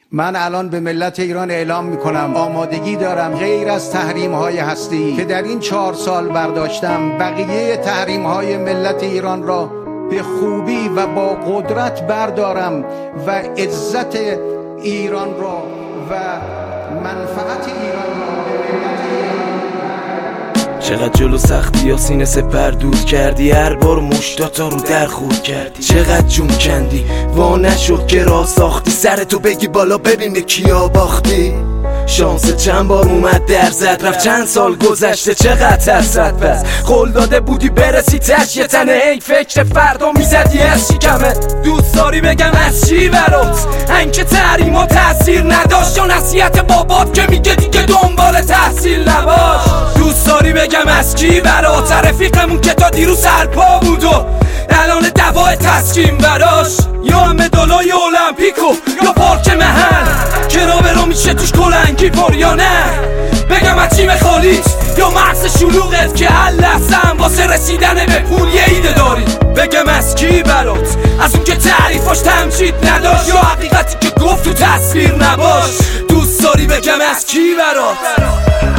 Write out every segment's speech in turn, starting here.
من الان به ملت ایران اعلام میکنم آمادگی دارم غیر از تحریم های هستی که در این 4 سال برداشتم، بقیه تحریم های ملت ایران را به خوبی و با قدرت بردارم و عزت ایران را و منفعت ایران را به ملت ایران. چقدر جلو سختی یا سینه سپر دود کردی، هر بار مشتاتا رو در خود کردی، چقدر جون کندی وا نشد که راه ساختی، سرتو بگی بالا ببین به کیا باختی. شانس چند بار اومد در زد رفت، چند سال گذشته چقدر ترسد، پس قول داده بودی برسی تش یه تنه، ای فکر فردا میزدی از شکمه. دوست داری بگم از چی برات؟ اینکه تحریم و تاثیر نداشت، یا نصیحت بابات که میگه دیگه دنبال تحصیل نباش؟ دوست داری بگم از کی برات؟ رفیقمون که تا دیروز سرپا بود و الان دوای تسکین براش، یا مدالای المپیکو یا پارک محل که را برو میشه توش کلنگی پر یا نه؟ بگم از چی خالیت یا مغز شلوغت که هر لحظه واسه رسیدن به پول یه ایده داری؟ بگم از کی برات؟ از اون که تعریفاش تمجید نداشت، یا حقیقتی که گفت تو تصویر نباش؟ دوست داری بگم از کی برات؟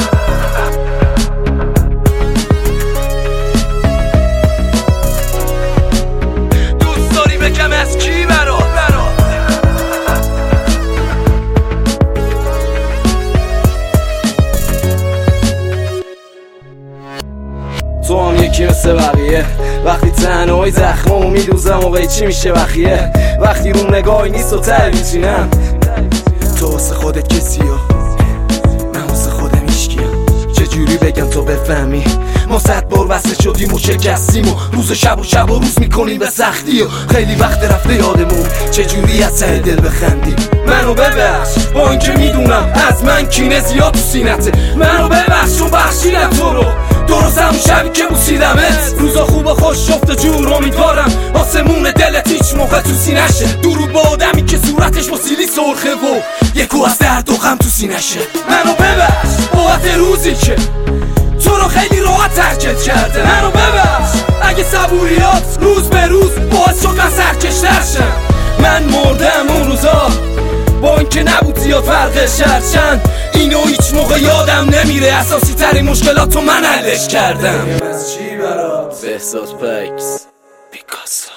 بگم از کی برات؟ تو هم یکی مثل بقیه، وقتی تنهایی زخمامو میدوزم موقعی چی میشه بخیه، وقتی رو نگاهی نیست و ته میچینم. تو واسه خودت کسی ها، من واسه خودم هیچکیم. چجوری بگم تو بفهمی؟ ما 100 بار وصل شدیم و شکستیم و روز شب و روز میکنیم به سختی، و خیلی وقت رفته یادمون چجوری از ته دل بخندیم. منو ببخش با اینکه میدونم از من کینه زیاد تو سینته، منو ببخش چون بخشیدم تو رو درست همون شبی که بوسیدمت. روزا خوب و خوش شفت جور، امیدوارم آسمون دلت هیچ موقع تو سینشه، درود با آدمی که صورتش با سیلی سرخه و یکو از درد و غم تو سینشه. منو ببخش بابت روزی که تو رو خیلی راحت ترکت کرده، منو ببخش اگه صبوریات روز به روز باعث شد من سرکشتر شم. من مردم اون روزا با اینکه نبود زیاد فرقش، هرچند اینو هیچ موقع یادم نمیره، اساسی ترین مشکلاتو من حلش کردم. از چی برات؟ بهزاد پکس پیکاسو.